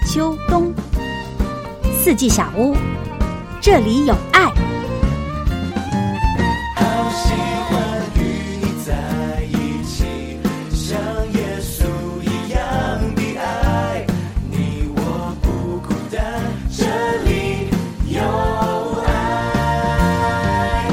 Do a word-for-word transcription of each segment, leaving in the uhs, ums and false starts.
秋、冬，四季小屋，这里有爱。 好喜欢与你在一起，像耶稣一样的爱，你我不孤单，这里有爱。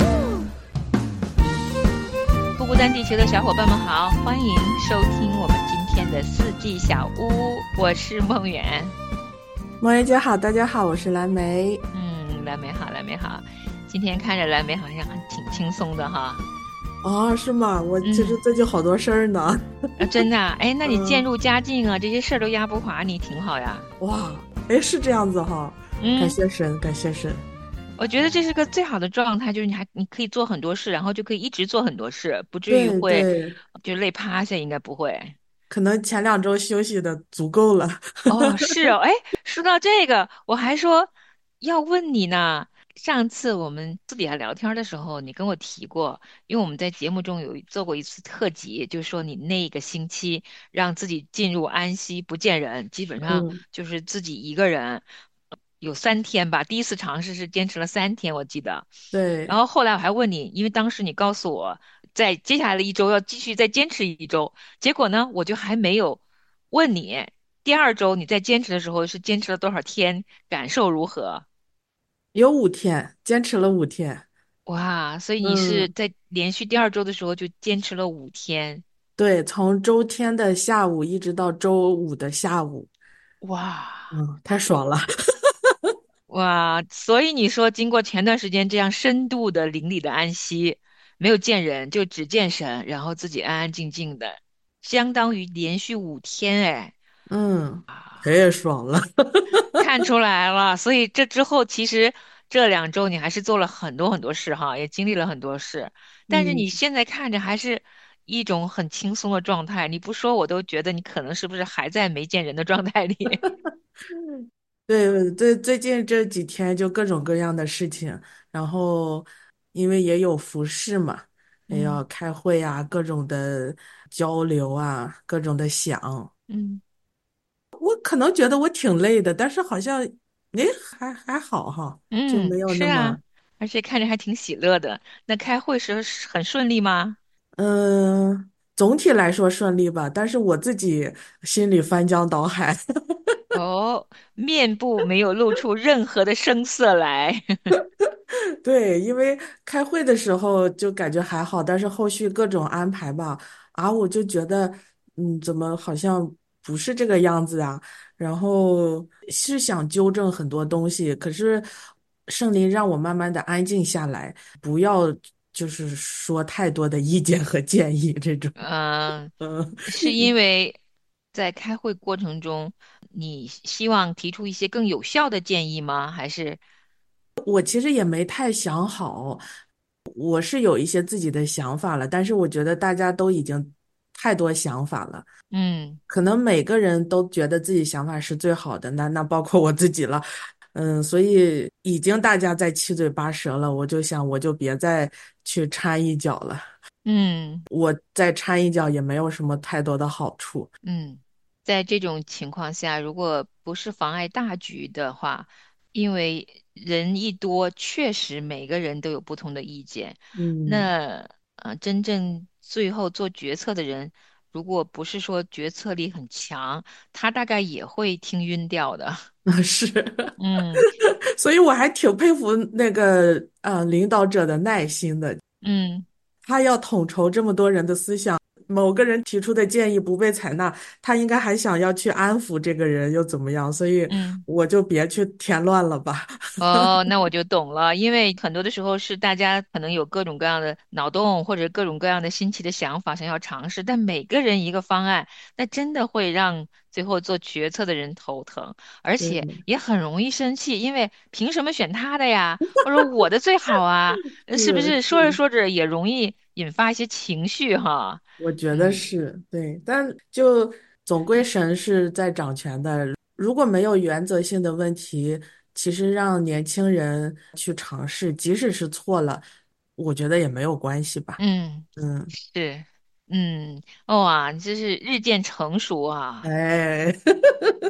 不孤单地球的小伙伴们好，欢迎收听我们今天的四季小屋，我是梦圆。 梦圆姐好，大家好，我是蓝莓。 嗯，蓝莓好，蓝莓好。今天看着蓝莓好像挺轻松的哈。 哦，是吗？我其实最近好多事儿呢。 嗯啊、真的、啊？哎，那你渐入佳境啊，嗯、这些事儿都压不垮你，挺好呀。 哇，哎，是这样子哈。嗯，感谢神，感谢神。 我觉得这是个最好的状态，就是你还你可以做很多事，然后就可以一直做很多事，不至于会就累趴下，应该不会。 可能前两周休息的足够了。 哦，是哦，哎，说到这个，我还说要问你呢。上次我们私底下聊天的时候，你跟我提过，因为我们在节目中有做过一次特辑，就是说你那个星期让自己进入安息不见人，基本上嗯， 就是自己一个人，有三天吧。第一次尝试是坚持了三天，我记得。然对， 后后来我还问你，因为当时你告诉我，在接下来的一周要继续再坚持一周，结果呢，我就还没有问你。第二周你在坚持的时候是坚持了多少天？感受如何？ 有五天，坚持了五天。 哇，所以你是嗯， 在连续第二周的时候就坚持了五天。 对，从周天的下午一直到周五的下午。 哇嗯，太爽了。 哇，所以你说经过前段时间这样深度的灵里的安息，没有见人，就只见神，然后自己安安静静的，相当于连续五天，哎。 嗯，太爽了。 看出来了，所以这之后其实这两周你还是做了很多很多事哈，也经历了很多事，但是嗯。 你现在看着还是一种很轻松的状态，你不说我都觉得你可能是不是还在没见人的状态里。 对，最最近这几天就各种各样的事情，然后因为也有服饰嘛，也嗯要开会啊，各种的交流啊，各种的想。 嗯我可能觉得我挺累的，但是好像诶还还好哈，就嗯， 没有是啊， 那么而且看着还挺喜乐的。那开会时是很顺利吗？ 嗯，总体来说顺利吧，但是我自己心里翻江倒海。 哦，面部没有露出任何的声色来。 对，因为开会的时候就感觉还好，但是后续各种安排吧，啊，我就觉得，嗯，怎么好像不是这个样子啊？然后是想纠正很多东西，可是圣灵让我慢慢的安静下来，不要就是说太多的意见和建议这种。 嗯， 嗯。 是因为在开会过程中，你希望提出一些更有效的建议吗？还是我其实也没太想好，我是有一些自己的想法了，但是我觉得大家都已经太多想法了， 嗯可能每个人都觉得自己想法是最好的，那那包括我自己了。嗯，所以已经大家在七嘴八舌了，我就想我就别再去掺一脚了， 嗯我再掺一脚也没有什么太多的好处。 嗯，在这种情况下，如果不是妨碍大局的话，因为人一多，确实每个人都有不同的意见。 嗯。 那呃，真正最后做决策的人，如果不是说决策力很强，他大概也会听晕掉的。 是。 嗯所以我还挺佩服那个呃领导者的耐心的， 嗯他要统筹这么多人的思想，某个人提出的建议不被采纳，他应该还想要去安抚这个人又怎么样？所以嗯。 我就别去添乱了吧。 哦，那我就懂了，因为很多的时候是大家可能有各种各样的脑洞或者各种各样的新奇的想法想要尝试，但每个人一个方案，那真的会让最后做决策的人头疼，而且对， 也很容易生气，因为凭什么选他的呀？或者我的最好啊？呃是不是说着是是， 说着也容易引发一些情绪哈？ 我觉得嗯是对，但就总归神是在掌权的，如果没有原则性的问题，其实让年轻人去尝试，即使是错了，我觉得也没有关系吧。 嗯， 嗯。 是，嗯，哇，你这是日渐成熟啊。 哎。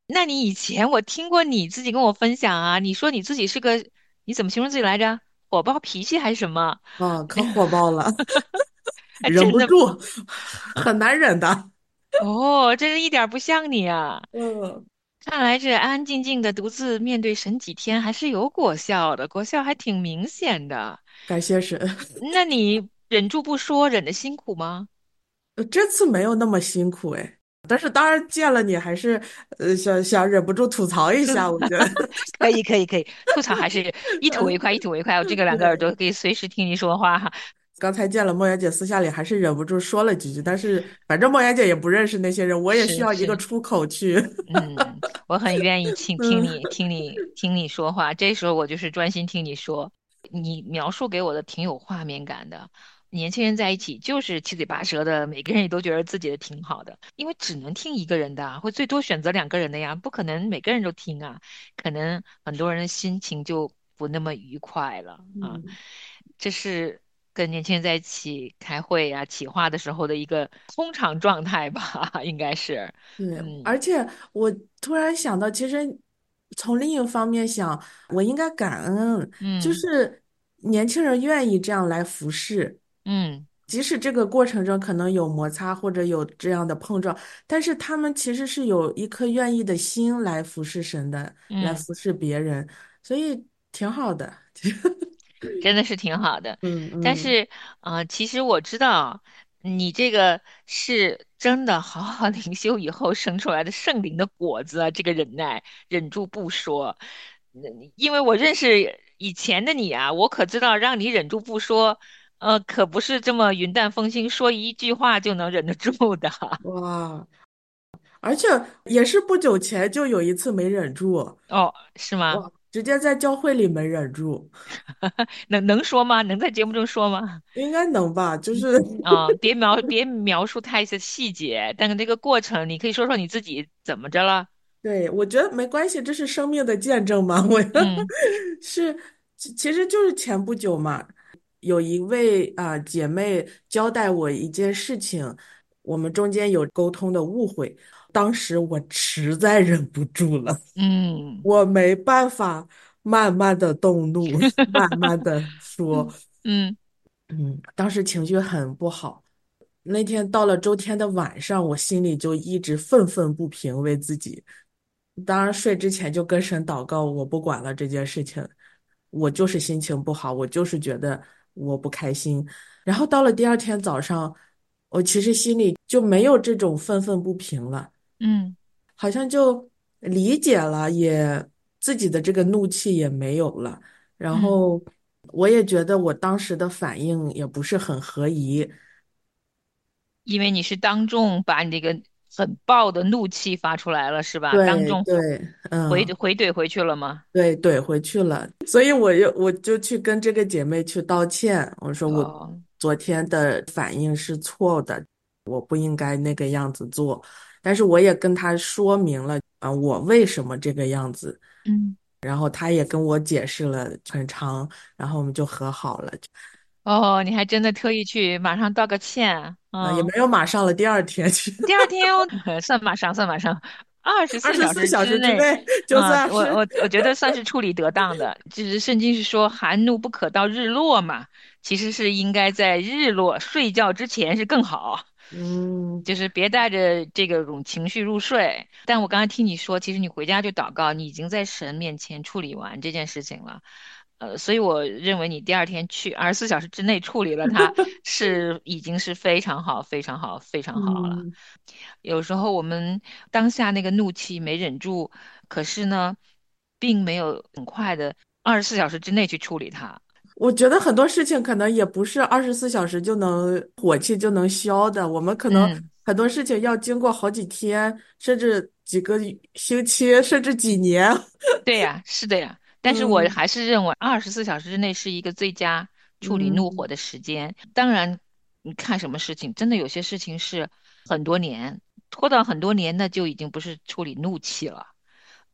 那你以前我听过你自己跟我分享啊，你说你自己是个，你怎么形容自己来着？火爆脾气还是什么？ 啊，可火爆了， 哎，真的忍不住，很难忍的。 哦，真是一点儿不像你啊！ 嗯， 看来这安安静静的独自面对神几天还是有果效的，果效还挺明显的。 感谢神。 那你忍住不说，忍的辛苦吗？ 呃这次没有那么辛苦哎，但是当然见了你还是呃想想忍不住吐槽一下，我觉得。 可以，可以，可以，吐槽还是一吐为快，一吐为快。我这个两个耳朵对， 可以随时听你说话哈。 刚才见了莫言姐，私下里还是忍不住说了几句，但是反正莫言姐也不认识那些人，我也需要一个是是， 出口去。 嗯，我很愿意听听嗯， 你听你听你说话，这时候我就是专心听你说。你描述给我的挺有画面感的。年轻人在一起就是七嘴八舌的，每个人也都觉得自己的挺好的，因为只能听一个人的啊，会最多选择两个人的呀，不可能每个人都听啊，可能很多人的心情就不那么愉快了啊。 嗯， 这是跟年轻人在一起开会呀、企划的时候的一个通常状态吧，应该是。 对， 嗯而且我突然想到，其实从另一方面想，我应该感恩，就嗯是年轻人愿意这样来服侍， 嗯即使这个过程中可能有摩擦或者有这样的碰撞，但是他们其实是有一颗愿意的心来服侍神的，来嗯。 服侍别人，所以挺好的。 真的是挺好的。 嗯嗯， 但是，呃，其实我知道你这个是真的好好灵修以后生出来的圣灵的果子啊，这个忍耐，忍住不说。那你因为我认识以前的你啊，我可知道让你忍住不说，呃，可不是这么云淡风轻，说一句话就能忍得住的。 哇，而且也是不久前就有一次没忍住， 哦，是吗？ 哇，直接在教会里没忍住， 能能说吗？能在节目中说吗？ 应该能吧？就是啊、别描别描述太细细节，但是这个过程，你可以说说你自己怎么着了？ 对，我觉得没关系，这是生命的见证嘛。我嗯是，其其实就是前不久嘛，有一位啊、姐妹交代我一件事情，我们中间有沟通的误会，当时我实在忍不住了， 嗯我没办法慢慢的动怒，慢慢的说， 嗯嗯嗯，当时情绪很不好。那天到了周天的晚上，我心里就一直愤愤不平，为自己。当然，睡之前就跟神祷告，我不管了这件事情，我就是心情不好，我就是觉得我不开心。然后到了第二天早上，我其实心里就没有这种愤愤不平了， 嗯好像就理解了，也自己的这个怒气也没有了。然嗯， 后我也觉得我当时的反应也不是很合宜。 因为你是当众把你这个很爆的怒气发出来了，是吧？当众对对， 回嗯， 回怼回去了吗？ 对怼回去了，所以我又我就去跟这个姐妹去道歉，我说我哦， 昨天的反应是错的，我不应该那个样子做，但是我也跟她说明了啊，我为什么这个样子， 嗯， 然后她也跟我解释了很长，然后我们就和好了， 哦，你还真的特意去马上道个歉， 啊，也没嗯。 有马上了，第二天去， 第二天哦，算马上，算马上，二十二十四小时四小时之之内， 内就啊、 算是， 我我我觉得算是处理得当的。就是圣经是说含怒不可到日落嘛，其实是应该在日落睡觉之前是更好， 嗯就是别带着这个种情绪入睡。但我刚才听你说，其实你回家就祷告，你已经在神面前处理完这件事情了。呃，所以我认为你第二天去二十四小时之内处理了它，是已经是非常好、非常好、非常好了。 嗯。 有时候我们当下那个怒气没忍住，可是呢，并没有很快的二十四小时之内去处理它。 我觉得很多事情可能也不是二十四小时就能火气就能消的，我们可能嗯。 很多事情要经过好几天，甚至几个星期，甚至几年。 对呀，是的呀，但是我嗯还是认为二十四小时之内是一个最佳处理怒火嗯的时间。当然，你看什么事情，真的有些事情是很多年，拖到很多年，那就已经不是处理怒气了。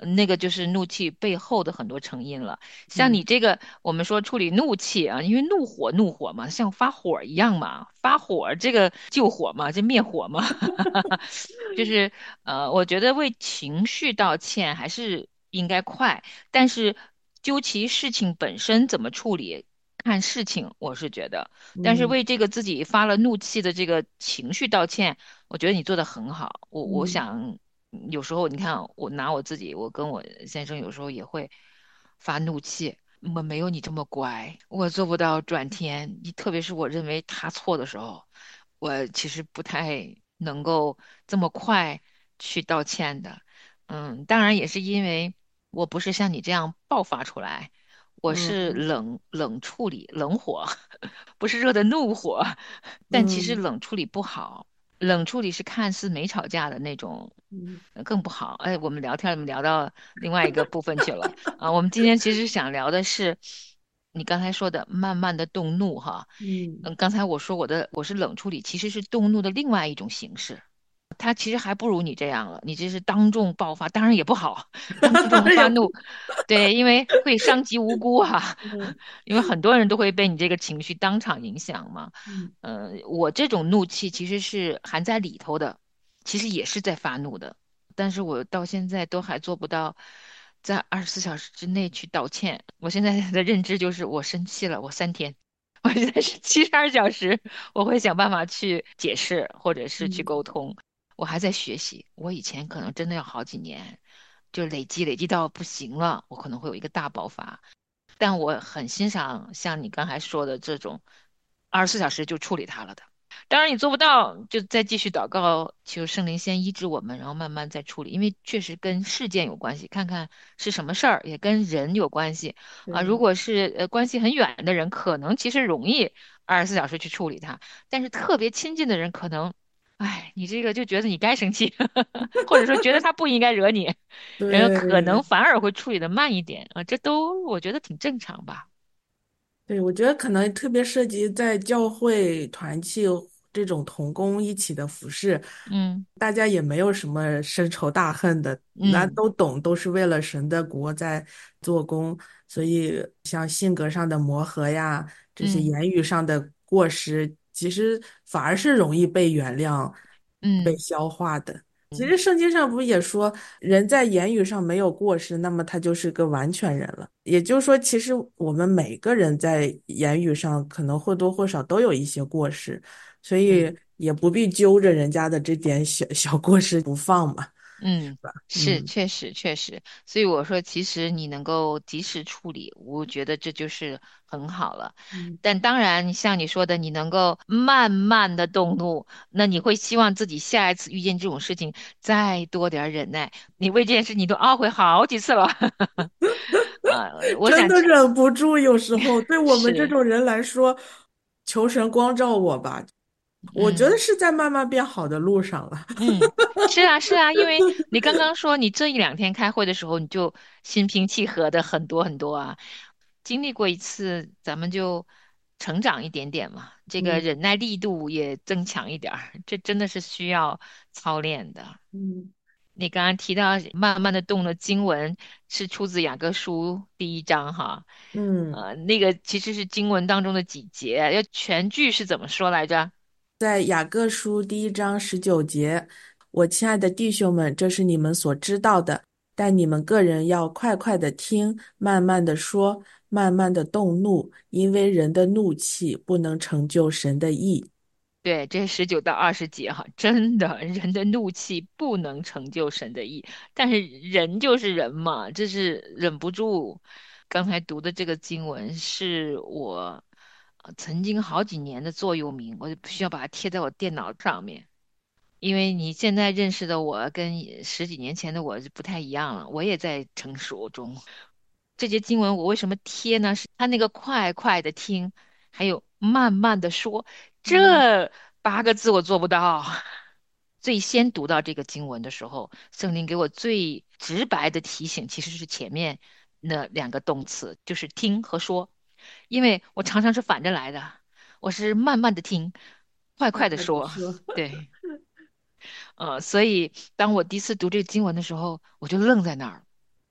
那个就是怒气背后的很多成因了。像你嗯这个，我们说处理怒气啊，因为怒火怒火嘛，像发火一样嘛，发火这个救火嘛，这灭火嘛，就是呃，我觉得为情绪道歉还是应该快，但是究其事情本身怎么处理，看事情，我是觉得，但是嗯为这个自己发了怒气的这个情绪道歉，我觉得你做的很好。我我嗯想嗯有时候你看我拿我自己，我跟我先生有时候也会发怒气。我没有你这么乖，我做不到转天。你特别是我认为他错的时候，我其实不太能够这么快去道歉的。嗯，当然也是因为我不是像你这样爆发出来，我是嗯冷冷处理冷火，不是热的怒火。但其实嗯冷处理不好，冷处理是看似没吵架的那种， 嗯呃更不好。哎，我们聊天，我们聊到另外一个部分去了啊。我们今天其实想聊的是你刚才说的慢慢的动怒哈。 嗯嗯，刚才我说我的我是冷处理，其实是动怒的另外一种形式。他其实还不如你这样了，你这是当众爆发，当然也不好，当众也不发怒，对，因为会伤及无辜啊， 嗯因为很多人都会被你这个情绪当场影响嘛。 嗯嗯、我这种怒气其实是含在里头的，其实也是在发怒的，但是我到现在都还做不到在二十四小时之内去道歉。我现在的认知就是，我生气了，我三天。我现在是七十二小时，我会想办法去解释或者是去嗯沟通。我还在学习，我以前可能真的要好几年，就累积累积到不行了，我可能会有一个大爆发。但我很欣赏像你刚才说的这种二十四小时就处理它了的。当然你做不到，就再继续祷告，求圣灵先医治我们，然后慢慢再处理。因为确实跟事件有关系，看看是什么事儿，也跟人有关系啊。如对果是呃关系很远的人，可能其实容易二十四小时去处理它，但是特别亲近的人，可能，哎，你这个就觉得你该生气，或者说觉得他不应该惹你，然后可能对反而会处理的慢一点啊，这都我觉得挺正常吧。 对，我觉得可能特别涉及在教会团契这种同工一起的服饰， 嗯大家也没有什么深仇大恨的，那嗯都懂，都是为了神的国在做工，所以像性格上的磨合呀，这些嗯言语上的过失，其实反而是容易被原谅、被嗯消化的。其实圣经上不是也说，人在言语上没有过失，那么他就是个完全人了。也就是说，其实我们每个人在言语上可能或多或少都有一些过失，所以嗯。 也不必揪着人家的这点小小过失不放嘛， 嗯， 是吧？ 是， 嗯确实确实，所以我说，其实你能够及时处理，我觉得这就是很好了。 嗯， 但当然，你像你说的，你能够慢慢的动怒，那你会希望自己下一次遇见这种事情再多点儿忍耐。你为这件事你都懊悔好几次了，啊，我真的想忍不住，有时候对我们这是， 种人来说，求神光照我吧，我觉得嗯。 是在慢慢变好的路上了。 嗯，是啊，是啊，因为你刚刚说你这一两天开会的时候，你就心平气和的很多很多啊。经历过一次，咱们就成长一点点嘛，这个嗯忍耐力度也增强一点儿，这真的是需要操练的。 嗯你刚刚提到慢慢的动的经文是出自雅各书第一章哈， 嗯。 呃，那个其实是经文当中的几节，要全句是怎么说来着？ 在雅各书第一章十九节，我亲爱的弟兄们，这是你们所知道的，但你们个人要快快的听，慢慢的说，慢慢的动怒，因为人的怒气不能成就神的意。 对，这十九到二十节哈，真的，人的怒气不能成就神的意，但是人就是人嘛，这是忍不住。刚才读的这个经文是我呃曾经好几年的座右铭，我就必须要把它贴在我电脑上面，因为你现在认识的我跟十几年前的我是不太一样了，我也在成熟中。这节经文我为什么贴呢？是他那个快快的听，还有慢慢的说， 嗯这八个字我做不到。最先读到这个经文的时候，圣灵给我最直白的提醒，其实是前面那两个动词，就是听和说，因为我常常是反着来的，我是慢慢的听，快快快的快的说， 说， 对。呃，所以当我第一次读这个经文的时候，我就愣在那儿。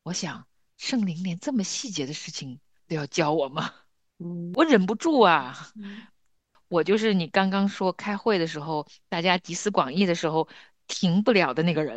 我想圣灵连这么细节的事情都要教我吗？ 嗯我忍不住啊。 嗯， 我就是你刚刚说开会的时候，大家集思广益的时候停不了的那个人，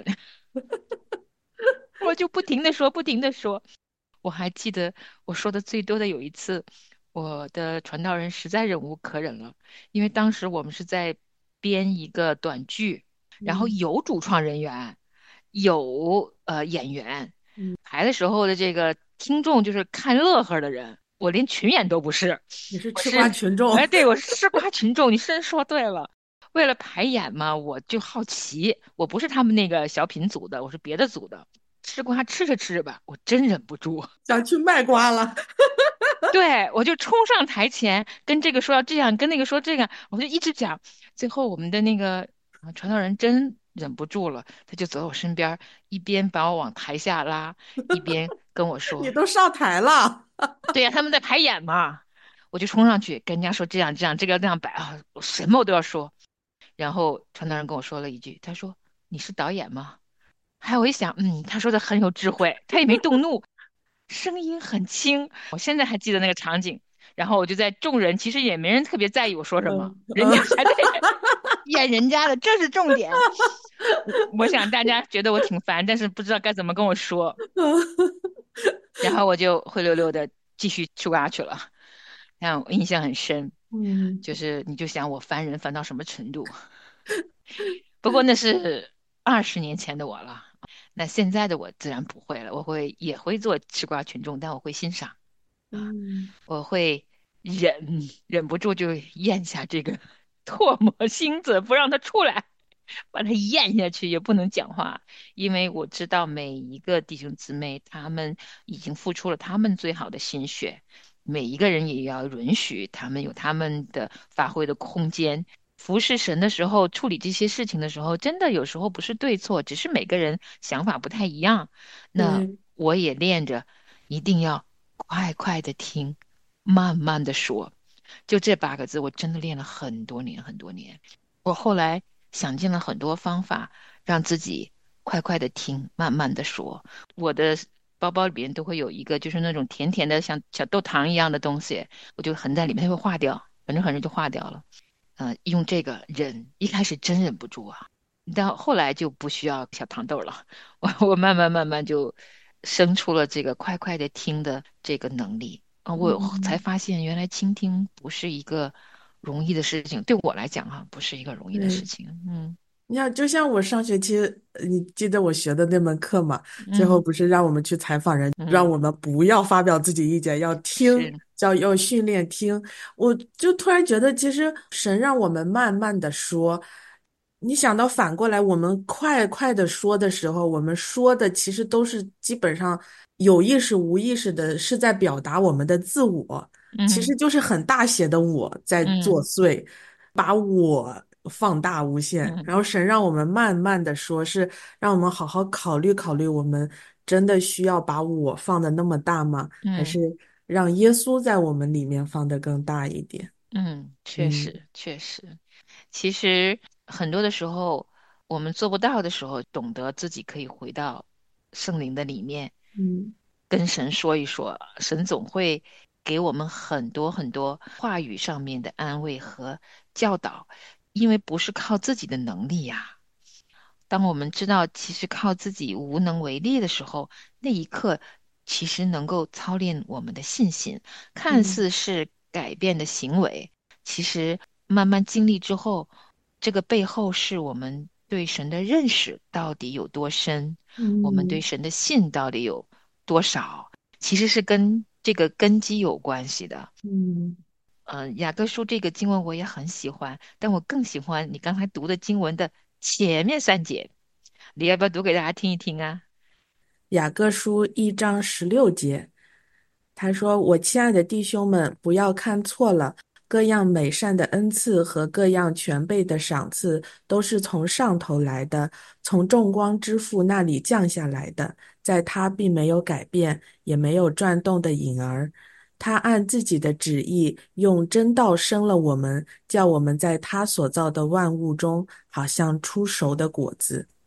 我就不停的说，不停的说。我还记得我说的最多的有一次，我的传道人实在忍无可忍了，因为当时我们是在编一个短剧，然后嗯有主创人员，有呃演员， 嗯， 排的时候的这个听众就是看乐呵的人，我连群演都不是， 你是吃我是， 瓜群众。 哎，对，我是吃瓜群众，你真说对了。为了排演嘛，我就好奇，我不是他们那个小品组的，我是别的组的。吃瓜吃着吃着吧，我真忍不住， 想去卖瓜了。 对，我就冲上台前，跟这个说要这样，跟那个说这个，我就一直讲。最后我们的那个呃传道人真忍不住了，他就走到我身边儿，一边把我往台下拉，一边跟我你说： 都上台了。 “对呀，他们在排演嘛。”我就冲上去跟人家说这样这样，这个要那样摆啊，我什么我都要说。然后传道人跟我说了一句，他说：“你是导演吗？”还有我一想，嗯，他说的很有智慧，他也没动怒，声音很轻。我现在还记得那个场景。然后我就在众人，其实也没人特别在意我说什么， 嗯人家嗯。 还在演人家的，这是重点。我我想大家觉得我挺烦，但是不知道该怎么跟我说，然后我就灰溜溜的继续吃瓜去了。让我印象很深， 嗯就是你就想我烦人烦到什么程度。不过那是二十年前的我了，那现在的我自然不会了，我会也会做吃瓜群众，但我会欣赏啊， 嗯我会忍忍不住就咽下这个唾沫星子，不让它出来，把它咽下去，也不能讲话，因为我知道每一个弟兄姊妹他们已经付出了他们最好的心血，每一个人也要允许他们有他们的发挥的空间。服侍神的时候，处理这些事情的时候，真的有时候不是对错，只是每个人想法不太一样。那对， 我也练着，一定要快快的听，慢慢的说。就这八个字，我真的练了很多年很多年。我后来想尽了很多方法，让自己快快的听，慢慢的说。我的包包里边都会有一个，就是那种甜甜的像小豆糖一样的东西，我就含在里面，它会化掉，反正很容易就化掉了。呃，用这个忍，一开始真忍不住啊，但后来就不需要小糖豆了，我我慢慢慢慢就生出了这个快快的听的这个能力啊，我才嗯发现原来倾听不是一个容易的事情，对我来讲哈、不是一个容易的事对。 情。嗯你看，就像我上学期，呃你记得我学的那门课嘛？最后嗯不是让我们去采访人，让嗯， 我们不要发表自己意见，要听， 是， 叫要训练听。我就突然觉得，其实神让我们慢慢的说。你想到反过来，我们快快的说的时候，我们说的其实都是基本上有意识无意识的，是在表达我们的自我。其嗯实就是很大写的我在作嗯祟，把我放大无限。 嗯然后神让我们慢慢的说，是让我们好好考虑考虑，我们真的需要把我放的那么大吗？还是嗯让耶稣在我们里面放得更大一点？ 嗯，确嗯实确实。其实很多的时候，我们做不到的时候，懂得自己可以回到圣灵的里面， 嗯跟神说一说，神总会给我们很多很多话语上面的安慰和教导，因为不是靠自己的能力呀。当我们知道其实靠自己无能为力的时候，那一刻其实能够操练我们的信心，看嗯似是改变的行为，其实慢慢经历之后，这个背后是我们对神的认识到底有多深，我们对嗯神的信到底有多少，其实是跟这个根基有关系的。 嗯。 嗯，雅各书这个经文我也很喜欢，但我更喜欢你刚才读的经文的前面三节，你要不要读给大家听一听啊？ 雅各书一章十六节，他说：“我亲爱的弟兄们，不要看错了，各样美善的恩赐和各样全备的赏赐，都是从上头来的，从众光之父那里降下来的。在他并没有改变，也没有转动的影儿。他按自己的旨意，用真道生了我们，叫我们在他所造的万物中，好像出熟的果子。”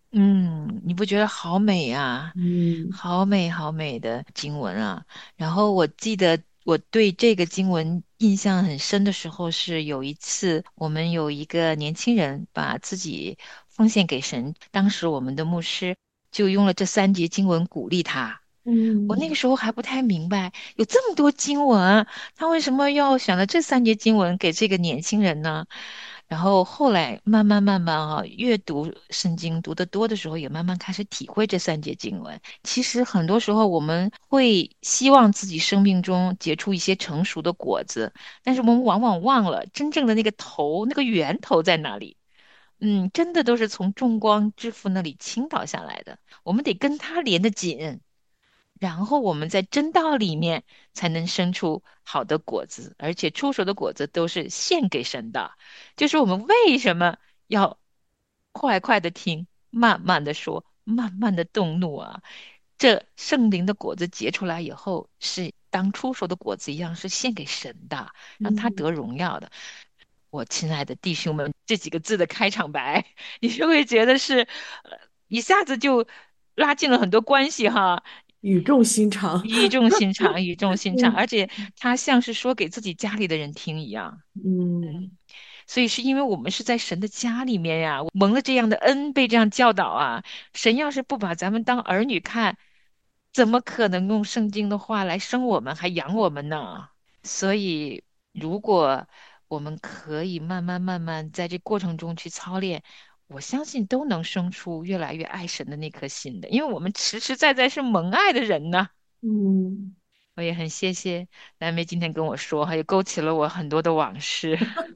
嗯，你不觉得好美啊？ 嗯好美好美的经文啊！然后我记得我对这个经文印象很深的时候，是有一次我们有一个年轻人把自己奉献给神，当时我们的牧师就用了这三节经文鼓励他。我那个嗯时候还不太明白，有这么多经文，他为什么要选了这三节经文给这个年轻人呢？然后后来慢慢慢慢啊，阅读圣经读得多的时候，也慢慢开始体会这三节经文。其实很多时候我们会希望自己生命中结出一些成熟的果子，但是我们往往忘了真正的那个头，那个源头在哪里。嗯，真的都是从众光之父那里倾倒下来的，我们得跟他连得紧。然后我们在真道里面才能生出好的果子，而且出熟的果子都是献给神的。就是我们为什么要快快的听，慢慢的说，慢慢的动怒啊？这圣灵的果子结出来以后，是当出熟的果子一样，是献给神的，让他嗯， 得荣耀的。我亲爱的弟兄们，这几个字的开场白，你就会觉得是，呃，一下子就拉近了很多关系哈。 语重心长。 语重心长，语重心长， 嗯而且他像是说给自己家里的人听一样。 嗯所以是因为我们是在神的家里面呀，蒙了这样的恩，被这样教导啊。神要是不把咱们当儿女看，怎么可能用圣经的话来生我们，还养我们呢？所以，如果我们可以慢慢慢慢在这过程中去操练，我相信都能生出越来越爱神的那颗心的，因为我们实实在在是蒙爱的人呢。 嗯。 我也很谢谢蓝莓今天跟我说，还有勾起了我很多的往事。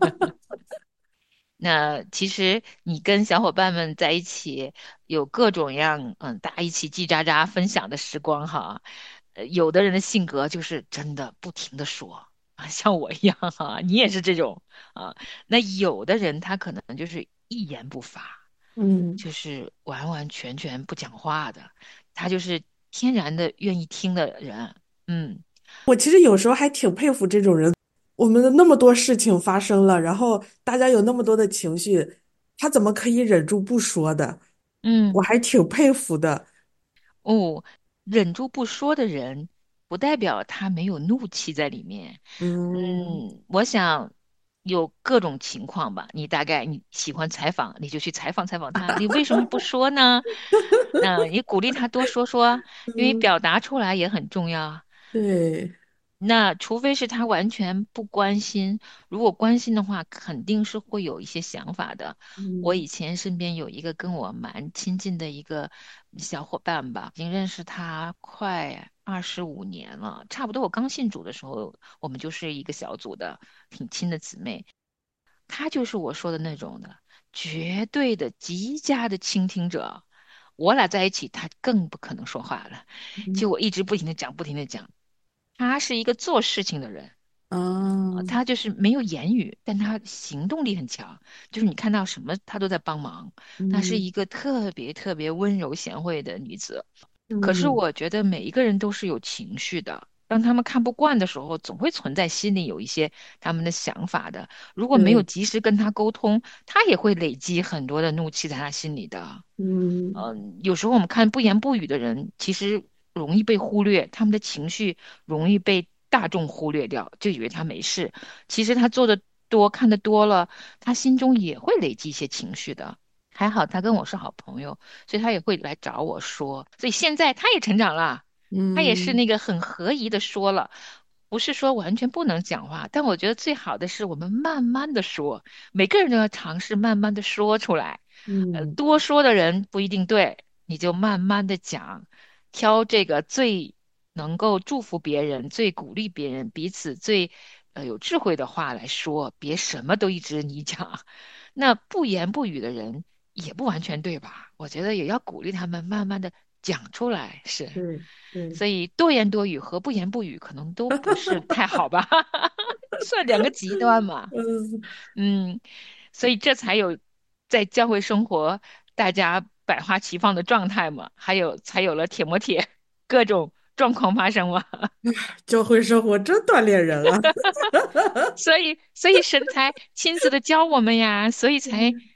那其实你跟小伙伴们在一起，有各种样，嗯，大家一起叽喳喳分享的时光哈。呃，有的人的性格就是真的不停的说啊，像我一样哈，你也是这种啊。那有的人他可能就是一言不发， 嗯， 就是完完全全不讲话的，他就是天然的愿意听的人。嗯我其实有时候还挺佩服这种人。我们的那么多事情发生了，然后大家有那么多的情绪，他怎么可以忍住不说的？ 嗯。 我还挺佩服的。 哦，忍住不说的人，不代表他没有怒气在里面。 嗯， 嗯，我想有各种情况吧。你大概你喜欢采访，你就去采访采访他。你为什么不说呢？那你鼓励他多说说，因为嗯， 表达出来也很重要。 对， 那除非是他完全不关心，如果关心的话，肯定是会有一些想法的。我嗯以前身边有一个跟我蛮亲近的一个小伙伴吧，已经认识他快二十五年了，差不多我刚信主的时候，我们就是一个小组的，挺亲的姊妹。他就是我说的那种的，绝对的、极佳的倾听者。我俩在一起，他更不可能说话了， 嗯就我一直不停的讲，不停的讲。他是一个做事情的人，呃啊， 他就是没有言语，但他行动力很强，就是你看到什么他都在帮忙。她是嗯一个特别特别温柔贤惠的女子。可是嗯， 我觉得每一个人都是有情绪的，当他们看不惯的时候，总会存在心里有一些他们的想法的。如果没有对， 及时跟他沟通，他也会累积很多的怒气在他心里的。 嗯嗯，有时候我们看不言不语的人，其实容易被忽略，他们的情绪容易被大众忽略掉，就以为他没事。其实他做的多，看得多了，他心中也会累积一些情绪的。还好他跟我是好朋友，所以他也会来找我说。所以现在他也成长了，他也是嗯， 那个很合宜的说了，不是说完全不能讲话。但我觉得最好的是我们慢慢的说，每个人都要尝试慢慢的说出来。呃， 嗯， 多说的人不一定对，你就慢慢的讲，挑这个最能够祝福别人、最鼓励别人、彼此最呃有智慧的话来说，别什么都一直你讲。那不言不语的人也不完全对吧？我觉得也要鼓励他们慢慢的讲出来，是。 对对， 所以多言多语和不言不语可能都不是太好吧，算两个极端嘛。 嗯， 嗯，所以这才有在教会生活大家百花齐放的状态嘛，还有才有了铁磨铁各种状况发生嘛。 教会生活真锻炼人啊。 所以，所以神才亲自的教我们呀，所以才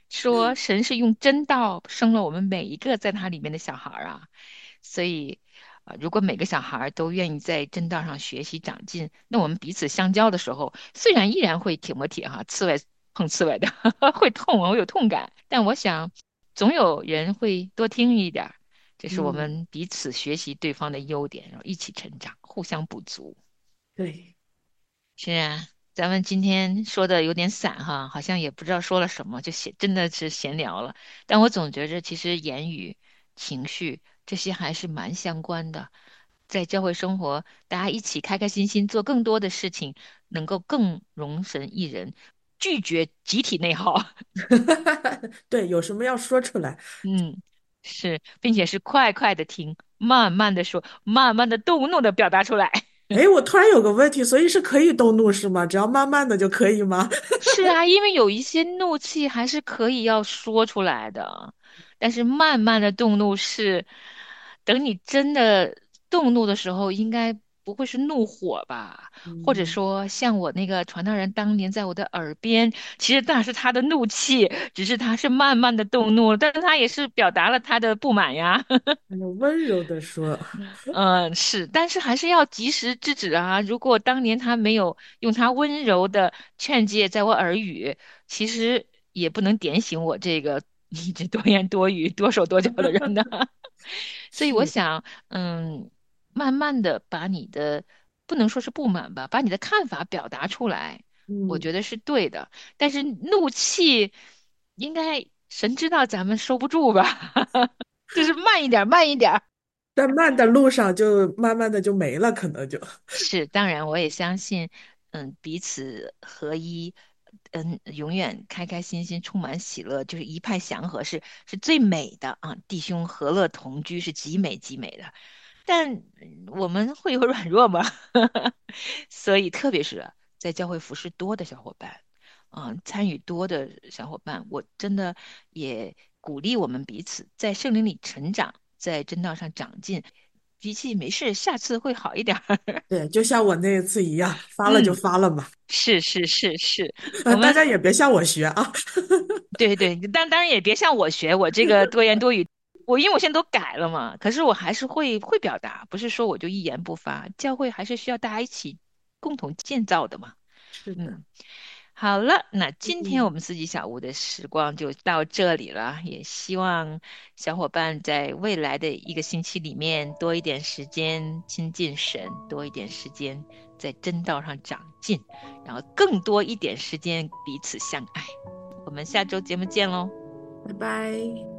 说神是用真道生了我们每一个在他里面的小孩儿啊，所以啊、如果每个小孩儿都愿意在真道上学习长进，那我们彼此相交的时候，虽然依然会铁磨铁哈，刺猬碰刺猬的，会痛，我有痛感，但我想总有人会多听一点儿，这是我嗯， 们彼此学习对方的优点，然后一起成长，互相补足。 对， 是啊，咱们今天说的有点散哈，好像也不知道说了什么，就闲，真的是闲聊了。但我总觉着，其实言语、情绪这些还是蛮相关的。在教会生活，大家一起开开心心做更多的事情，能够更容神一人，拒绝集体内耗。 对，有什么要说出来。 嗯，是，并且是快快的听，慢慢的说，慢慢的动怒的表达出来。 哎，我突然有个问题，所以是可以动怒是吗？只要慢慢的就可以吗？ 是啊，因为有一些怒气还是可以要说出来的，但是慢慢的动怒是，等你真的动怒的时候，应该不会是怒火吧？或者嗯， 说，像我那个传道人当年在我的耳边，其实那是他的怒气，只是他是慢慢的动怒了，但是他也是表达了他的不满呀。 还有温柔的说。 嗯，是，但是还是要及时制止啊！如果当年他没有用他温柔的劝诫在我耳语，其实也不能点醒我这个一直多言多语、多手多脚的人呢。所以我是， 想，嗯，慢慢的把你的，不能说是不满吧，把你的看法表达出来，我嗯， 觉得是对的。但是怒气，应该神知道咱们收不住吧？就是慢一点儿，慢一点儿。 在慢的路上就慢慢的就没了，可能就。 是，当然，我也相信，嗯，彼此合一，嗯，永远开开心心，充满喜乐，就是一派祥和是是最美的啊！弟兄和乐同居是极美极美的，但嗯我们会有软弱嘛，所以特别是在教会服侍多的小伙伴，嗯，参与多的小伙伴，我真的也鼓励我们彼此在圣灵里成长，在真道上长进，脾气没事，下次会好一点儿。 对，就像我那一次一样，发了就嗯， 发了嘛。 是是是是， 呃， 我们大家也别向我学啊。 对对，当当然也别向我学，我这个多言多语，我因为我现在都改了嘛，可是我还是会会表达，不是说我就一言不发，教会还是需要大家一起共同建造的嘛。 是的。 嗯，好了，那今天我嗯， 们四季小屋的时光就到这里了，也希望小伙伴在未来的一个星期里面多一点时间亲近神，多一点时间在真道上长进，然后更多一点时间彼此相爱。我们下周节目见喽。 拜拜。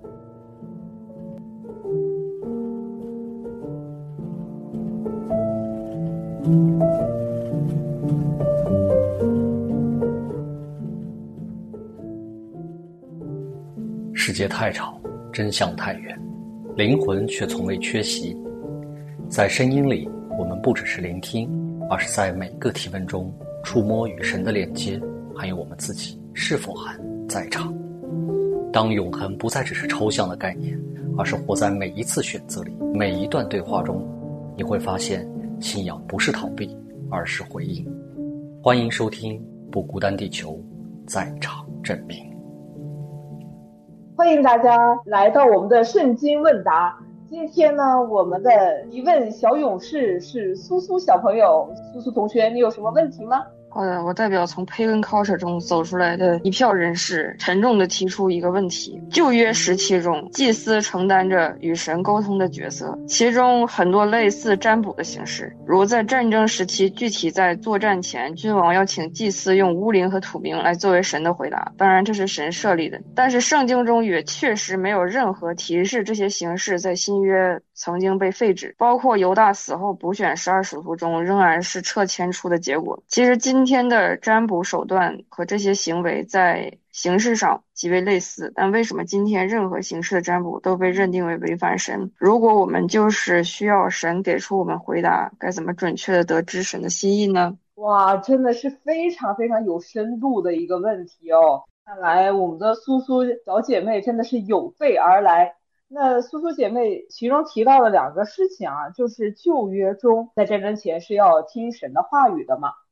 世界太吵，真相太远，灵魂却从未缺席。在声音里，我们不只是聆听，而是在每个提问中触摸与神的链接，还有我们自己是否还在场。当永恒不再只是抽象的概念，而是活在每一次选择里，每一段对话中，你会发现信仰不是逃避，而是回应。欢迎收听不孤单地球，在场证明。 欢迎大家来到我们的圣经问答。今天呢，我们的提问小勇士是苏苏小朋友。苏苏同学，你有什么问题吗？ 好的，我代表从 Pagan culture 中走出来的一票人士，沉重地提出一个问题：旧约时期中，祭司承担着与神沟通的角色，其中很多类似占卜的形式，如在战争时期，具体在作战前，君王要请祭司用巫灵和土名来作为神的回答。当然，这是神设立的，但是圣经中也确实没有任何提示这些形式在新约曾经被废止，包括犹大死后补选十二使徒中仍然是撤迁出的结果。其实今天的占卜手段和这些行为在形式上极为类似，但为什么今天任何形式的占卜都被认定为违反神？如果我们就是需要神给出我们回答，该怎么准确的得知神的心意呢？ 哇，真的是非常非常有深度的一个问题哦。看来我们的苏苏小姐妹真的是有备而来。那苏苏姐妹其中提到了两个事情啊，就是旧约中在战争前是要听神的话语的嘛。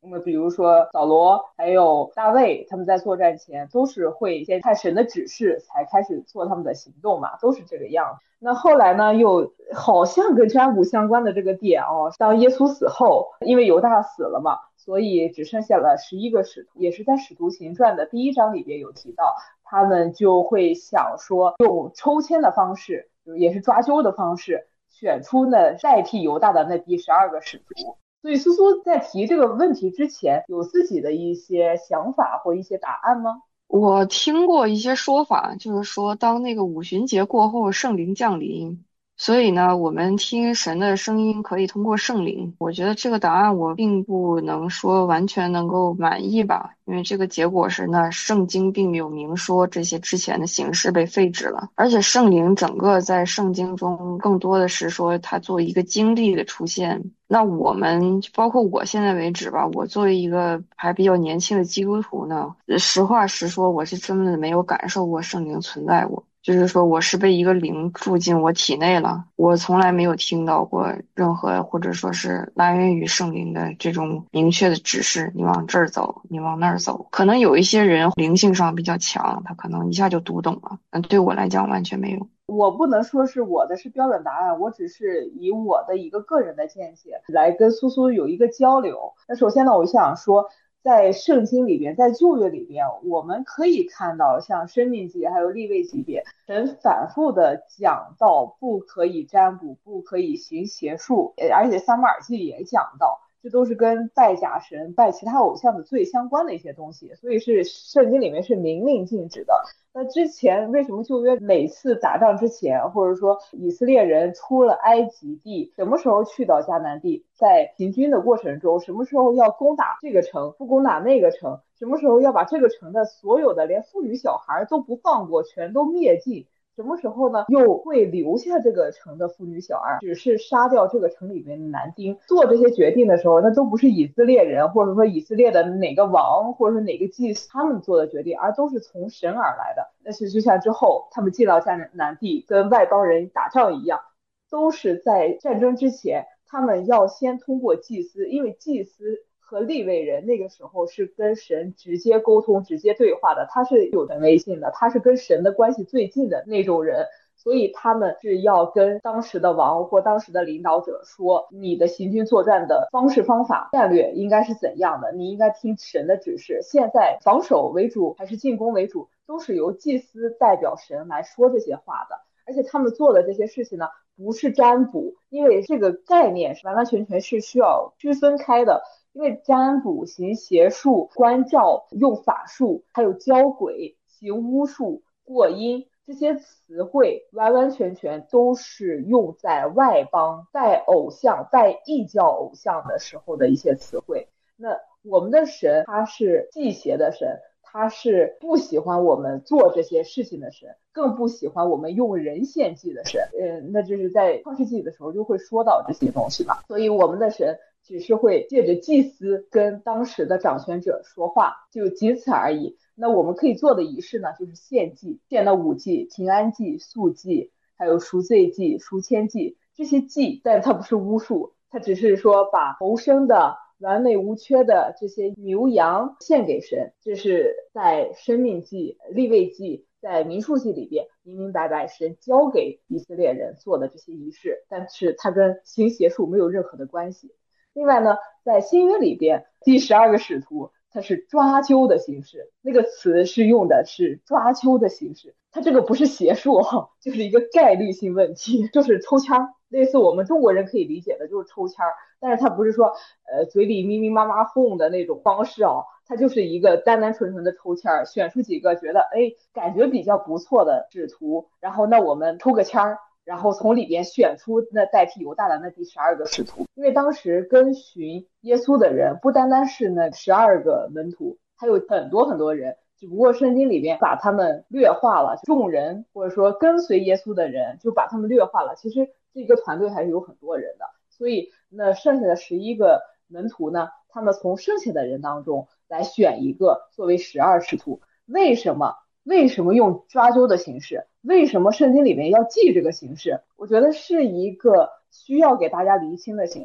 那么比如说扫罗还有大卫，他们在作战前都是会先看神的指示才开始做他们的行动嘛，都是这个样子。那后来呢，又好像跟占卜相关的这个点哦，当耶稣死后，因为犹大死了嘛，所以只剩下了十一个使徒，也是在使徒行传的第一章里边有提到，他们就会想说用抽签的方式，也是抓阄的方式，选出呢代替犹大的那第十二个使徒。所以苏苏在提这个问题之前，有自己的一些想法或一些答案吗？ 我听过一些说法，就是说当那个五旬节过后，圣灵降临，所以呢，我们听神的声音可以通过圣灵。我觉得这个答案我并不能说完全能够满意吧，因为这个结果是呢，圣经并没有明说这些之前的形式被废止了，而且圣灵整个在圣经中更多的是说它作为一个经历的出现。那我们包括我现在为止吧，我作为一个还比较年轻的基督徒呢，实话实说，我是真的没有感受过圣灵存在过。就是说我是被一个灵住进我体内了，我从来没有听到过任何或者说是来源于圣灵的这种明确的指示，你往这儿走，你往那儿走。可能有一些人灵性上比较强，他可能一下就读懂了，但对我来讲完全没有。 我不能说是我的是标准答案，我只是以我的一个个人的见解来跟苏苏有一个交流。那首先呢，我想说在圣经里边，在旧约里边，我们可以看到像申命记还有利未记里边，神反复的讲到不可以占卜，不可以行邪术，而且撒母耳记也讲到，这都是跟拜假神拜其他偶像的罪相关的一些东西，所以是圣经里面是明令禁止的。那之前为什么旧约每次打仗之前，或者说以色列人出了埃及地，什么时候去到迦南地，在行军的过程中，什么时候要攻打这个城，不攻打那个城，什么时候要把这个城的所有的连妇女小孩都不放过，全都灭尽，什么时候呢又会留下这个城的妇女小孩，只是杀掉这个城里面的男丁。做这些决定的时候，那都不是以色列人或者说以色列的哪个王或者说哪个祭司他们做的决定，而都是从神而来的。那是就像之后他们进到迦南地跟外邦人打仗一样，都是在战争之前他们要先通过祭司，因为祭司和利未人那个时候是跟神直接沟通直接对话的，他是有权威性的，他是跟神的关系最近的那种人，所以他们是要跟当时的王或当时的领导者说，你的行军作战的方式方法战略应该是怎样的，你应该听神的指示，现在防守为主还是进攻为主，都是由祭司代表神来说这些话的。而且他们做的这些事情呢，不是占卜，因为这个概念是完完全全是需要区分开的。因为占卜、行邪术、观照、用法术，还有交鬼、行巫术、过阴，这些词汇完完全全都是用在外邦拜偶像、拜异教偶像的时候的一些词汇。那我们的神他是忌邪的神，他是不喜欢我们做这些事情的神，更不喜欢我们用人献祭的神。嗯，那就是在创世纪的时候就会说到这些东西吧。所以我们的神只是会借着祭司跟当时的掌权者说话，就仅此而已。那我们可以做的仪式呢，就是献祭，献的五祭：平安祭、素祭，还有赎罪祭、赎愆祭。这些祭，但它不是巫术，它只是说把头生的完美无缺的这些牛羊献给神，这是在申命记、利未记、在民数记里边明明白白神交给以色列人做的这些仪式，但是它跟行邪术没有任何的关系。另外呢，在新约里边，第十二个使徒它是抓阄的形式，那个词是用的是抓阄的形式，它这个不是邪术，就是一个概率性问题，就是抽签，类似我们中国人可以理解的就是抽签，但是它不是说呃嘴里咪咪妈妈哄的那种方式哦，它就是一个单单纯纯的抽签，选出几个觉得哎感觉比较不错的使徒，然后那我们抽个签，然后从里边选出那代替犹大的那第十二个使徒。因为当时跟随耶稣的人不单单是那十二个门徒，还有很多很多人，只不过圣经里边把他们略化了，众人或者说跟随耶稣的人就把他们略化了，其实这个团队还是有很多人的。所以那剩下的十一个门徒呢，他们从剩下的人当中来选一个作为十二使徒。为什么为什么用抓阄的形式？为什么圣经里面要记这个形式？我觉得是一个需要给大家厘清的形式。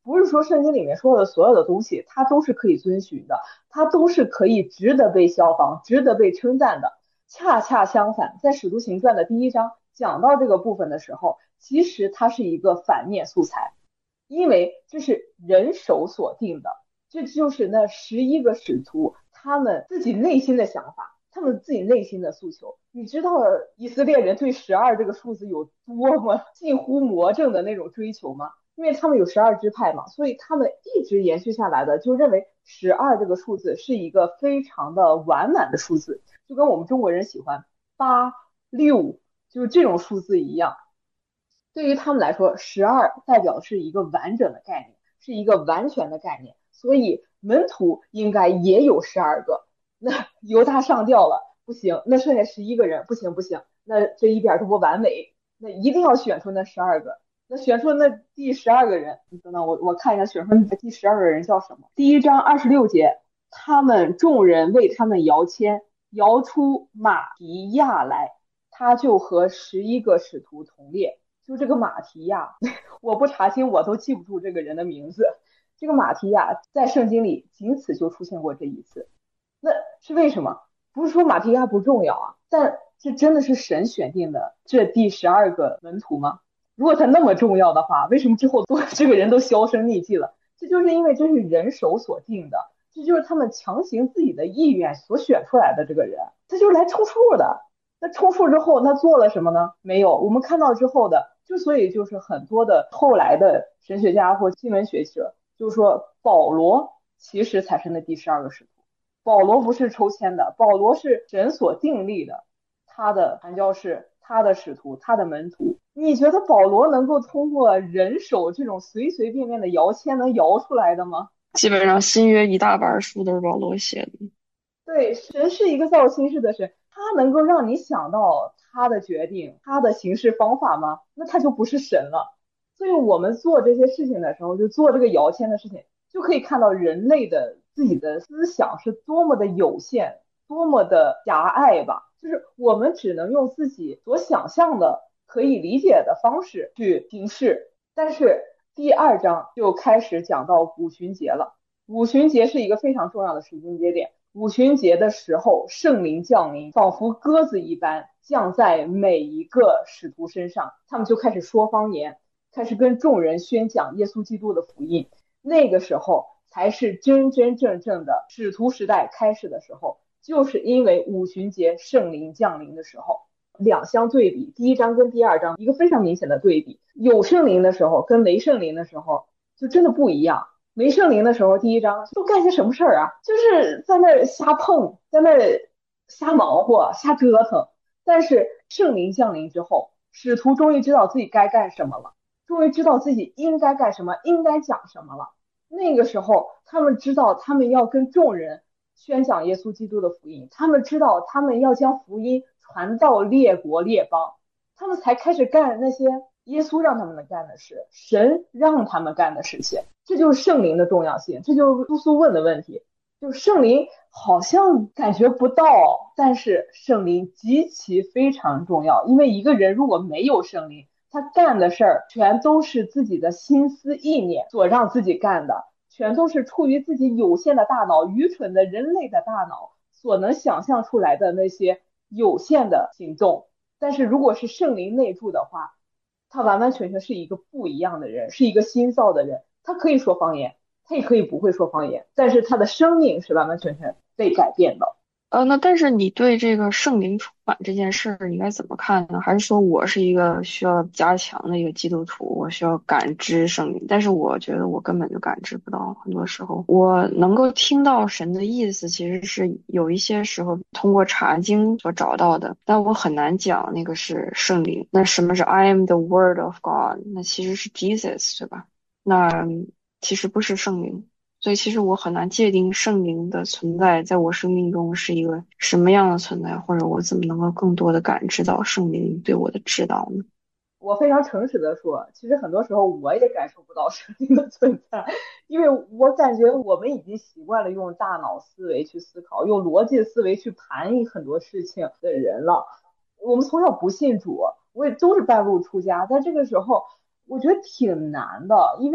不是说圣经里面说的所有的东西它都是可以遵循的，它都是可以值得被效仿、值得被称赞的。恰恰相反，在使徒行传的第一章讲到这个部分的时候，其实它是一个反面素材，因为这是人手所定的，这就是那十一个使徒他们自己内心的想法，他们自己内心的诉求。你知道以色列人对十二这个数字有多么近乎魔怔的那种追求吗？因为他们有十二支派嘛，所以他们一直延续下来的就认为十二这个数字是一个非常的完满的数字，就跟我们中国人喜欢八六就是这种数字一样。对于他们来说，十二代表是一个完整的概念，是一个完全的概念，所以门徒应该也有十二个。那犹大上吊了，不行，那剩下十一个人，不行不行，那这一点都不完美，那一定要选出那十二个。那选出那第十二个人，等等，我我看一下选出那第十二个人叫什么。第一章二十六节，他们众人为他们摇签，摇出马提亚来，他就和十一个使徒同列。就这个马提亚，我不查经我都记不住这个人的名字。这个马提亚在圣经里仅此就出现过这一次，那是为什么？不是说马提亚不重要啊，但这真的是神选定的这第十二个门徒吗？如果他那么重要的话，为什么之后都这个人都销声匿迹了？这就是因为这是人手所定的，这就是他们强行自己的意愿所选出来的这个人，他就是来充数的。那充数之后他做了什么呢？没有。我们看到之后的，之所以就是很多的后来的神学家或新闻学者就是说保罗其实才是那第十二个使徒，保罗不是抽签的，保罗是神所定立的，他的传教士，他的使徒，他的门徒。你觉得保罗能够通过人手这种随随便便的摇签能摇出来的吗？ 基本上新约一大半书都是保罗写的。 对，神是一个造新事的神，他能够让你想到他的决定，他的行事方法吗？那他就不是神了。所以我们做这些事情的时候，就做这个摇签的事情，就可以看到人类的自己的思想是多么的有限，多么的狭隘吧。就是我们只能用自己所想象的可以理解的方式去行事。但是第二章就开始讲到五旬节了，五旬节是一个非常重要的时间节点。五旬节的时候，圣灵降临，仿佛鸽子一般降在每一个使徒身上，他们就开始说方言，开始跟众人宣讲耶稣基督的福音。那个时候才是真真正正的使徒时代开始的时候，就是因为五旬节圣灵降临的时候。两相对比，第一章跟第二章一个非常明显的对比，有圣灵的时候跟没圣灵的时候就真的不一样。没圣灵的时候，第一章都干些什么事儿啊？就是在那瞎碰，在那瞎忙活，瞎折腾。但是圣灵降临之后，使徒终于知道自己该干什么了，终于知道自己应该干什么，应该讲什么了。那个时候，他们知道他们要跟众人宣讲耶稣基督的福音，他们知道他们要将福音传到列国列邦，他们才开始干那些耶稣让他们干的事，神让他们干的事情。这就是圣灵的重要性，这就是苏苏问的问题，就是圣灵好像感觉不到，但是圣灵极其非常重要。因为一个人如果没有圣灵，他干的事儿全都是自己的心思意念所让自己干的，全都是出于自己有限的大脑，愚蠢的人类的大脑所能想象出来的那些有限的行动。但是如果是圣灵内住的话，他完完全全是一个不一样的人，是一个新造的人。他可以说方言，他也可以不会说方言，但是他的生命是完完全全被改变的。 呃，那但是你对这个圣灵充满这件事儿，你该怎么看呢？还是说我是一个需要加强的一个基督徒，我需要感知圣灵，但是我觉得我根本就感知不到。很多时候，我能够听到神的意思，其实是有一些时候通过查经所找到的，但我很难讲那个是圣灵。那什么是 I am the word of God？ 那其实是 Jesus， 对吧？那其实不是圣灵。所以其实我很难界定圣灵的存在在我生命中是一个什么样的存在，或者我怎么能够更多的感知到圣灵对我的指导呢？ 我非常诚实的说，其实很多时候我也感受不到圣灵的存在，因为我感觉我们已经习惯了用大脑思维去思考，用逻辑思维去盘一很多事情的人了。我们从小不信主，我也都是半路出家，在这个时候我觉得挺难的，因为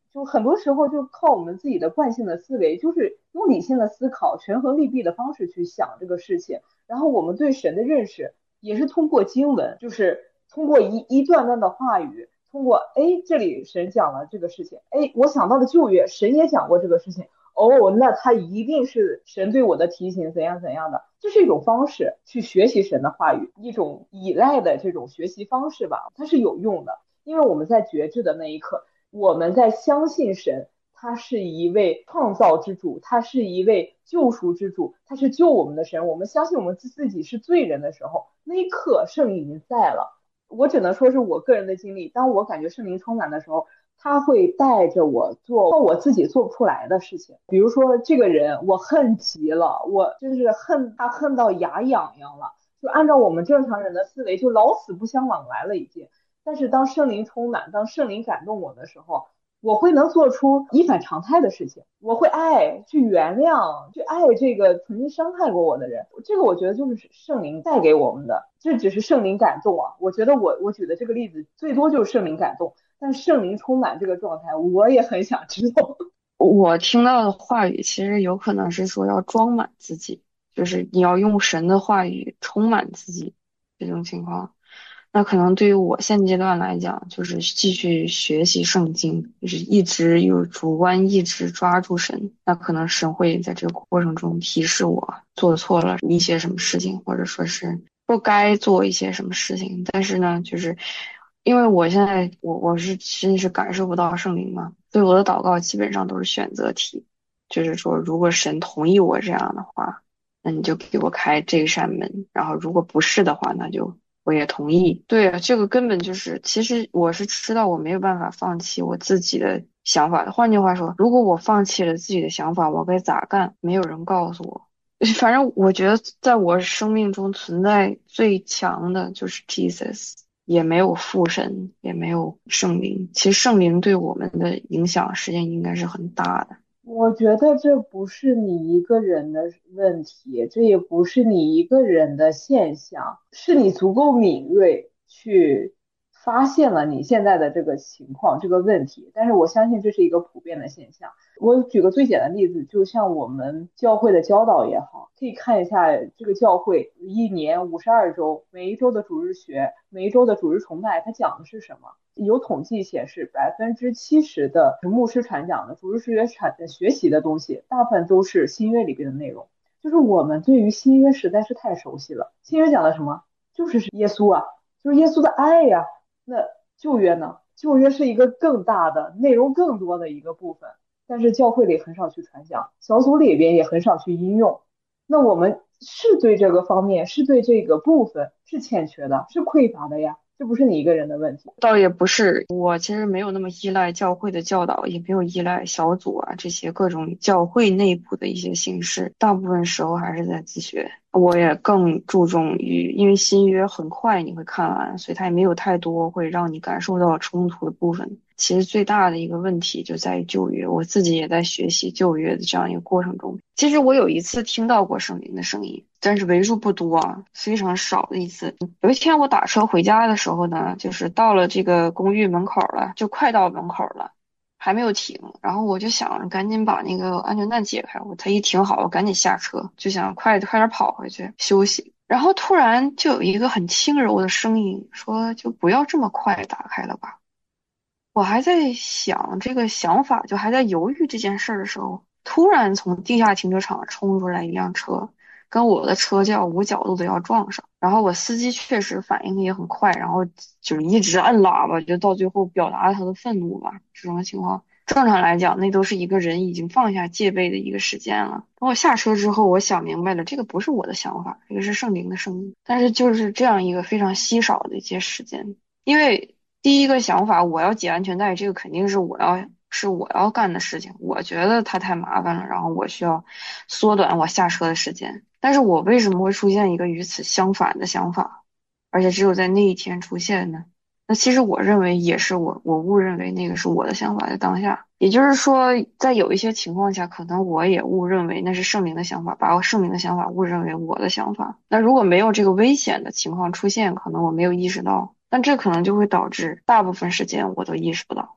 就很多时候就靠我们自己的惯性的思维，就是用理性的思考、权衡利弊的方式去想这个事情。然后我们对神的认识也是通过经文，就是通过一一段段的话语，通过哎这里神讲了这个事情，哎我想到了旧约，神也讲过这个事情，哦，那他一定是神对我的提醒，怎样怎样的，这是一种方式去学习神的话语，一种依赖的这种学习方式吧，它是有用的。因为我们在觉知的那一刻，我们在相信神，他是一位创造之主，他是一位救赎之主，他是救我们的神，我们相信我们自己是罪人的时候，那一刻圣灵已经在了。我只能说是我个人的经历，当我感觉圣灵充满的时候，他会带着我做我自己做不出来的事情。比如说这个人我恨极了，我真是恨他恨到牙痒痒了，就按照我们正常人的思维就老死不相往来了已经。但是当圣灵充满，当圣灵感动我的时候，我会能做出一反常态的事情，我会爱，去原谅，去爱这个曾经伤害过我的人。这个我觉得就是圣灵带给我们的，这只是圣灵感动啊。我觉得我我举的这个例子最多就是圣灵感动，但圣灵充满这个状态，我也很想知道。 我听到的话语其实有可能是说要装满自己，就是你要用神的话语充满自己这种情况。那可能对于我现阶段来讲，就是继续学习圣经，就是一直有主观意志抓住神。那可能神会在这个过程中提示我做错了一些什么事情，或者说是不该做一些什么事情。但是呢，就是因为我现在我我是真是感受不到圣灵嘛，所以我的祷告基本上都是选择题，就是说如果神同意我这样的话，那你就给我开这扇门，然后如果不是的话，那就我也同意。对啊，这个根本就是，其实我是知道我没有办法放弃我自己的想法的。换句话说，如果我放弃了自己的想法，我该咋干？没有人告诉我。反正我觉得在我生命中存在最强的就是 Jesus， 也没有父神，也没有圣灵。其实圣灵对我们的影响实际上应该是很大的。 我觉得这不是你一个人的问题，这也不是你一个人的现象，是你足够敏锐去发现了你现在的这个情况，这个问题。但是我相信这是一个普遍的现象。我举个最简单的例子，就像我们教会的教导也好，可以看一下这个教会一年五十二周，每一周的主日学，每一周的主日崇拜，它讲的是什么？有统计显示，百分之七十的牧师传讲的主日学传学习的东西，大部分都是新约里边的内容。就是我们对于新约实在是太熟悉了。新约讲的什么？就是耶稣啊，就是耶稣的爱呀、啊。那旧约呢？旧约是一个更大的、内容更多的一个部分，但是教会里很少去传讲，小组里边也很少去应用。那我们是对这个方面，是对这个部分是欠缺的，是匮乏的呀。这不是你一个人的问题。 倒也不是，我其实没有那么依赖教会的教导，也没有依赖小组啊这些各种教会内部的一些形式，大部分时候还是在自学。我也更注重于，因为新约很快你会看完，所以它也没有太多会让你感受到冲突的部分。其实最大的一个问题就在于旧约，我自己也在学习旧约的这样一个过程中。其实我有一次听到过圣灵的声音，但是为数不多啊，非常少的一次。有一天我打车回家的时候呢，就是到了这个公寓门口了，就快到门口了，还没有停。然后我就想赶紧把那个安全带解开，我它一停好，我赶紧下车，就想快快点跑回去休息。然后突然就有一个很轻柔的声音说，就不要这么快打开了吧。我还在想这个想法，就还在犹豫这件事的时候，突然从地下停车场冲出来一辆车，跟我的车叫无角度的要撞上。然后我司机确实反应也很快，然后就是一直按喇叭，就到最后表达他的愤怒吧。这种情况正常来讲，那都是一个人已经放下戒备的一个时间了。等我下车之后，我想明白了，这个不是我的想法，这个是圣灵的声音。但是就是这样一个非常稀少的一些时间，因为第一个想法，我要解安全带，这个肯定是我要是我要干的事情。我觉得它太麻烦了，然后我需要缩短我下车的时间。但是我为什么会出现一个与此相反的想法，而且只有在那一天出现呢？那其实我认为也是我我误认为那个是我的想法在当下。也就是说，在有一些情况下，可能我也误认为那是圣灵的想法，把我圣灵的想法误认为我的想法。那如果没有这个危险的情况出现，可能我没有意识到。但这可能就会导致大部分时间我都意识不到。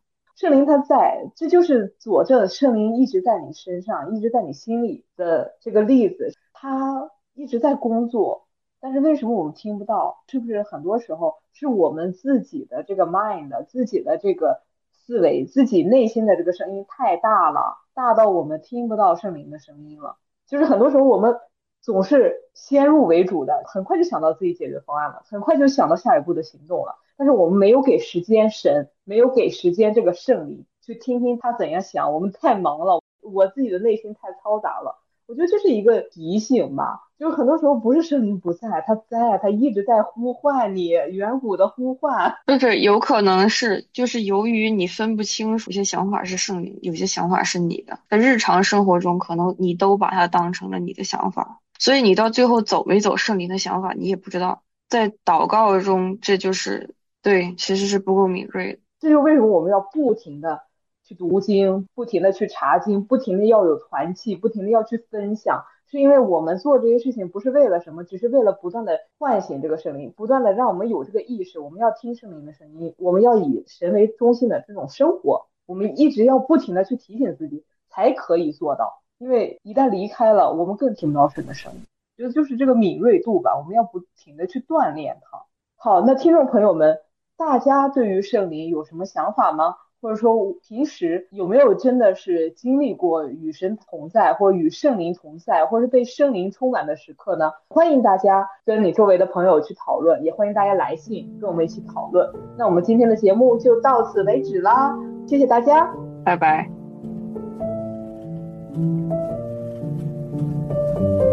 圣灵他在，这就是佐证圣灵一直在你身上，一直在你心里的这个例子，他一直在工作。但是为什么我们听不到？是不是很多时候是我们自己的这个 mind， 自己的这个思维，自己内心的这个声音太大了，大到我们听不到圣灵的声音了。就是很多时候我们总是先入为主的，很快就想到自己解决方案了，很快就想到下一步的行动了，但是我们没有给时间神，没有给时间这个圣灵去听听他怎样想。我们太忙了，我自己的内心太嘈杂了。我觉得这是一个提醒吧，就是很多时候不是圣灵不在，他在，他一直在呼唤你，远古的呼唤。 就是有可能是，就是由于你分不清楚，有些想法是圣灵，有些想法是你的，在日常生活中可能你都把它当成了你的想法，所以你到最后走没走圣灵的想法你也不知道。在祷告中，这就是对，其实是不够敏锐的。 这就是为什么我们要不停的去读经，不停的去查经，不停的要有团契，不停的要去分享，是因为我们做这些事情不是为了什么，只是为了不断的唤醒这个圣灵，不断的让我们有这个意识，我们要听圣灵的声音，我们要以神为中心的这种生活，我们一直要不停的去提醒自己才可以做到。因为一旦离开了，我们更听不到神的声音。觉得就是这个敏锐度吧，我们要不停的去锻炼它。好，那听众朋友们，大家对于圣灵有什么想法吗？或者说平时有没有真的是经历过与神同在，或与圣灵同在，或是被圣灵充满的时刻呢？欢迎大家跟你周围的朋友去讨论，也欢迎大家来信跟我们一起讨论。那我们今天的节目就到此为止啦，谢谢大家， 拜拜。